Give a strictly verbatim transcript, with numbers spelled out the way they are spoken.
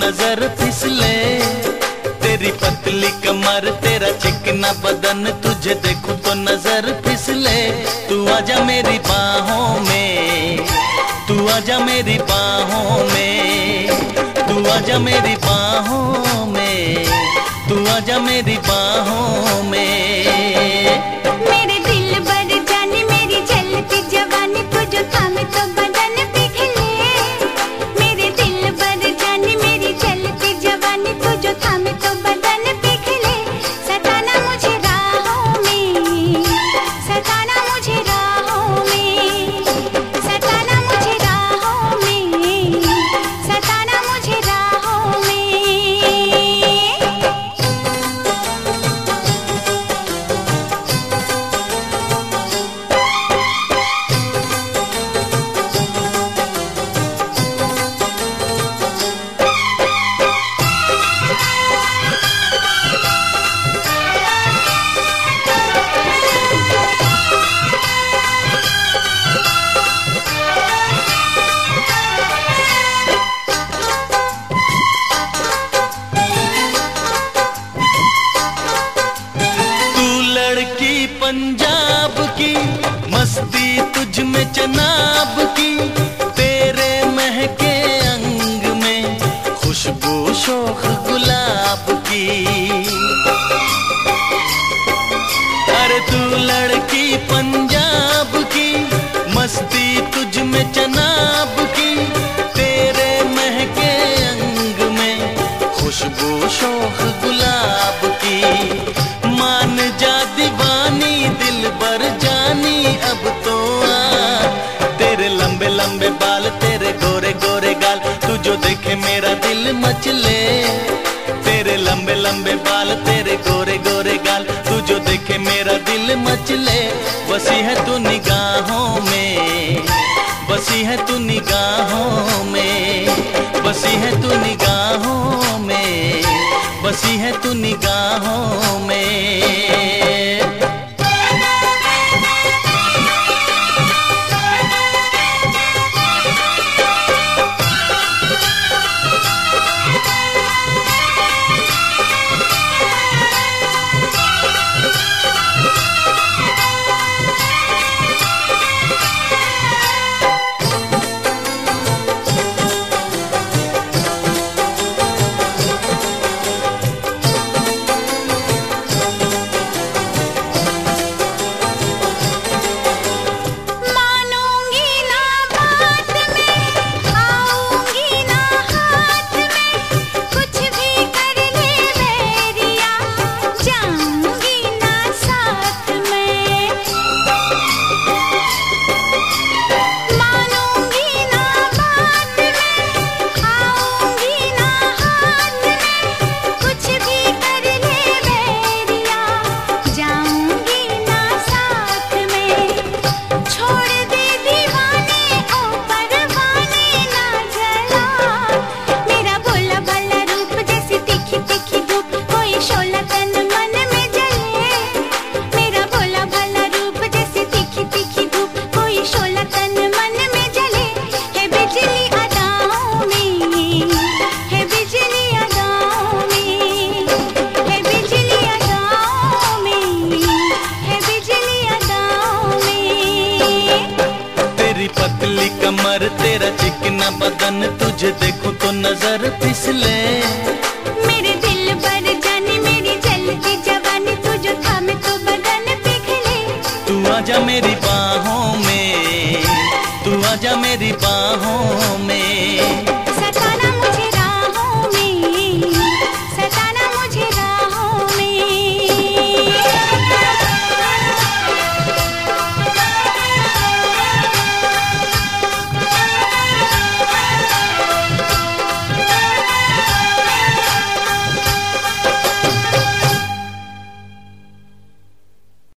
नजर फिसले। तेरी पतली कमर तेरा चिकना बदन, तुझे देखूं तो नजर फिसले। तू आजा मेरी बाहों में, तू आजा मेरी बाहों में, तू आजा मेरी बाहों में, तू आजा मेरी बाहों में। मेरे दिल भर जाने मेरी जलती जवानी, तुझे थामे तो बदन पिघले। मेरे दिल भर जाने मेरी जलती जवानी, तुझे थामे तो बदन पिघले। सताना मुझे राहों में, सताना मुझे राहों में, सताना मुझे राहों में, सताना मुझे राहों में। पंजाब की मस्ती तुझ में चनाब की, तेरे महके अंग में खुशबू शोख गुलाब की। अरे तू लड़की पंजाब की, मस्ती तुझ में चनाब की, तेरे महके अंग में खुशबू शोख गुलाब की। मान जा दीवानी दिल बर जानी अब तो आ, तेरे लंबे लंबे बाल तेरे गोरे गोरे गाल, तू जो देखे मेरा दिल मचले। तेरे लंबे लंबे बाल तेरे गोरे गोरे गाल, तू जो देखे मेरा दिल मचले। बसी है तू निगाहों में, बसी है तू निगाहों में, बसी है तू निगाहों में, बसी है तू निगाहों में। कमर तेरा चिकना बदन, तुझे देखूं तो नजर फिसले।